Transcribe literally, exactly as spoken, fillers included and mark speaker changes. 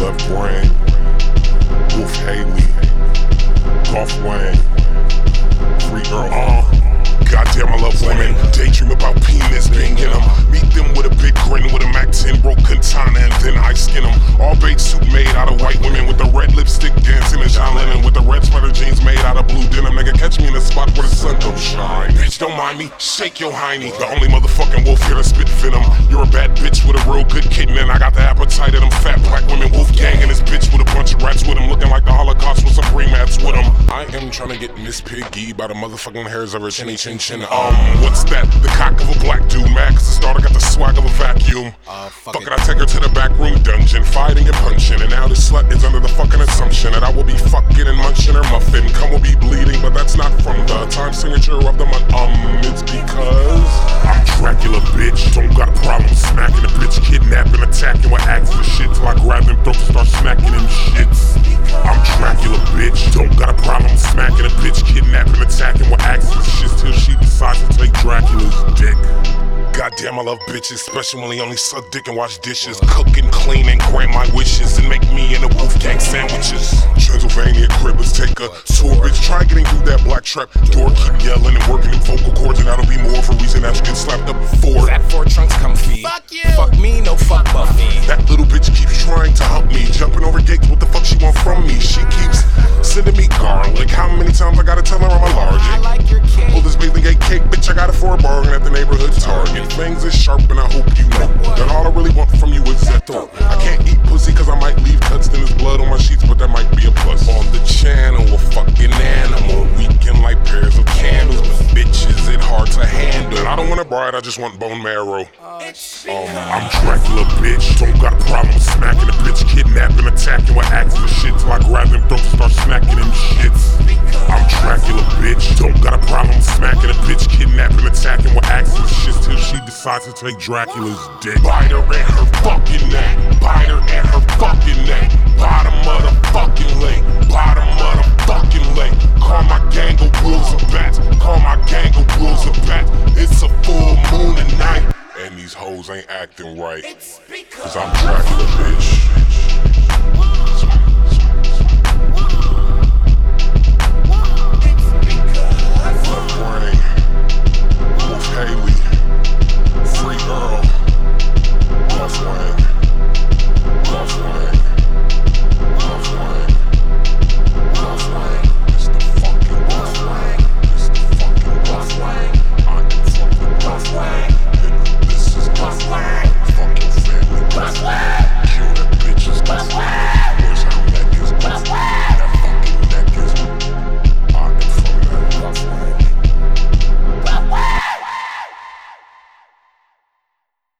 Speaker 1: Left Brain, Wolf Haley, Golf Wang, Free Earl. Uh, goddamn, I love women. Daydream about penis being in them. Meet them with a big grin, with a Mac ten broke katana, and then I skin them. All beige suit made out of white women, with the red lipstick dancing in John Lennon, with the red sweater jeans made out of blue denim. Nigga, catch me in a spot where the sun don't shine. Bitch, don't mind me, shake your hiney. The only motherfucking wolf here to spit venom. You're a bad bitch with a real good kitten, and I got the appetite of them fat black women. Wolf gang and this bitch with a bunch of rats with him, looking like the Holocaust with Supreme hats with him. I am trying to get Miss Piggy by the motherfucking hairs of her chinny chin chin. Um, what's that? The cock of a black dude, mad cause the starter got the swag of a vacuum. Uh, fuck, fuck it, I take her to the back room dungeon, fighting and punching, and now this slut is under the fucking assumption that I will be fucking and munching her muffin. Come will be bleeding, but that's not from the time signature of the month. Um, it's because I'm Dracula, bitch. Don't got a problem smacking a bitch, kidnapping, attacking with axe for shit till I grab them throats and start smacking them shits. I'm Dracula, bitch. Don't got a problem smacking a bitch, kidnapping, attacking with axe for shit till she decides to take Dracula's dick. Goddamn, I love bitches, especially when they only suck dick and wash dishes. Cook and clean and grant my wishes, and make me and the Wolfgang sandwiches. Transylvania crib, let's take a tour, bitch. Try getting through that black trap door. Keep yelling and working them vocal cords, and that'll be more for a reason that you get slapped up before.
Speaker 2: That four trunks comfy. Fuck you. Fuck me, no fuck Buffy.
Speaker 1: That little bitch keeps trying to hump me, jumping over gates, what the fuck she want from me? She keeps sending me garlic. How many times I gotta tell her I'm allergic?
Speaker 2: I like your cake.
Speaker 1: Oh, this bathing gate cake, bitch, I got it for a bargain at the neighborhood Target. Things is sharp and I hope you know that all I really want from you is that throat. I can't eat pussy cause I might leave cuts, then there's blood on my sheets, but that might be a plus. On the channel, a fucking animal, weaken like pairs of candles, but bitches, it hard to handle. I don't want a bride, I just want bone marrow. Um, I'm Dracula, bitch. Don't got a problem smacking a bitch, kidnapping, attacking with axe for shit till I grab them throats and start smacking them shits. I'm Dracula, bitch. Don't got a problem smacking a bitch, kidnapping, attacking with axe for shit till she decides to take Dracula's dick. Bite her in her fucking neck. Bite her in her fucking neck. Bottom of the fucking leg. Bottom of the fucking leg. Call my gang of wolves and bats. Call my gang of wolves and bats. It's a full moon tonight, and these hoes ain't acting right, cause I'm Dracula, bitch.